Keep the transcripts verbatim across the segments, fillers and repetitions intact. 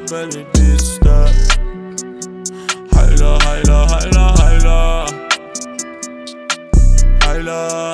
baby بیسته هیلا هیلا هیلا هیلا هیلا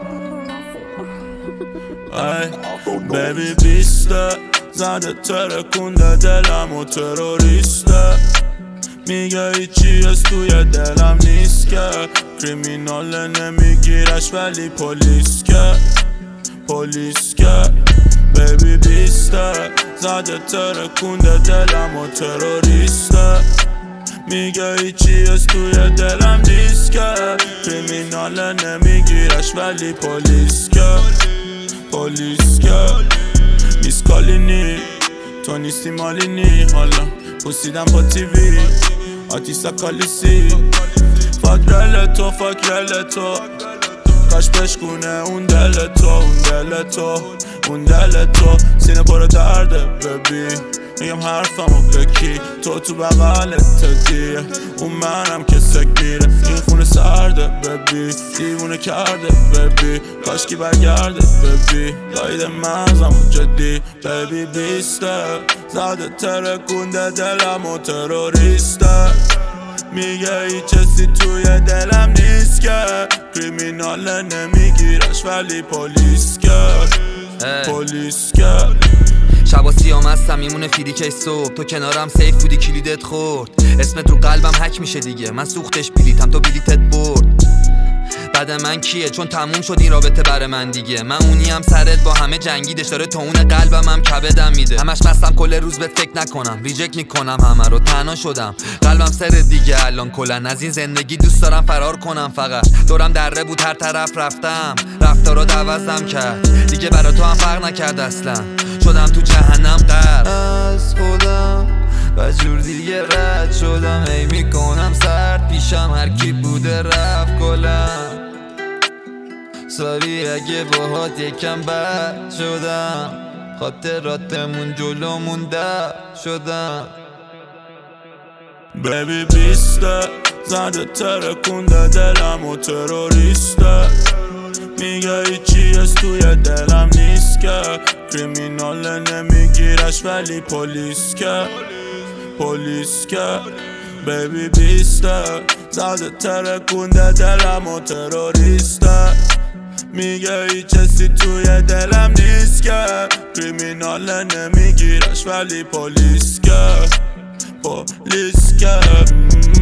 ای بیبی بیسته زده ترکونده دلم و تروریسته میگه هیچی از توی دلم نیست که کریمینال نمیگیرش ولی پلیس که پلیس که بیبی بیسته زده ترکونده دلم و تروریسته میگه هیچی از توی دلم نیست که کریمینال نمیگیرش ولی پلیس که پلیس که میسکالینی تو نیستی مالینی حالا پوسیدم با تیوی آتیسا کالیسی فاکرل تو فاکرل تو کاش بشکونه اون دل تو اون دل تو اون دل تو سینه پر درده ببین میگم حرفمو بکی تو تو بغلت دیه اون منم که سگیره این خونه سرده ببی دیوونه کرده ببی کاشکی برگرده ببی گایده مغزمو جدی ببی بیسته زده ترکونده دلم و تروریسته میگه هیچ چیزی توی دلم نیست که کریمینال نمیگیرش ولی پلیس که پلیس که شبا سیام هستم میمونه فیریکه صبح تو کنارم سیف بودی کلیدت خورد اسمت رو قلبم حک میشه دیگه من سوختش بلیتم تو بلیتت برد بعد من کیه چون تموم شد این رابطه بر من دیگه من اونیم سرت با همه جنگیدش داره تا اون قلبم هم کبدم میده همش بستم کل روز بهت فکر نکنم ریجکت میکنم همه رو تنها شدم قلبم سر دیگه الان کلن از این زندگی دوست دارم فرار کنم فقط دورم دره بود هر طرف رفتم رفتارات عوضم کرد دیگه برا تو هم فرق نکرد اصلا شدم تو جهنم غرق از خودم و جور دیگه رد شدم ای میکنم سرد پیشم هر کی بوده رفت گلم ساری اگه باهات یکم بد شدم خاطراتمون جلو مونده شدم بیبی بیسته زده ترکونده دلم و تروریسته میگه هیچی از توی دلم نیست که کریمینال نمیگیرش ولی پلیس که پلیس که بیبی بیسته زده ترکونده دلم و تروریسته میگه هیچ چیزی توی دلم نیست که کریمینال نمیگیرش ولی پلیس که پلیس که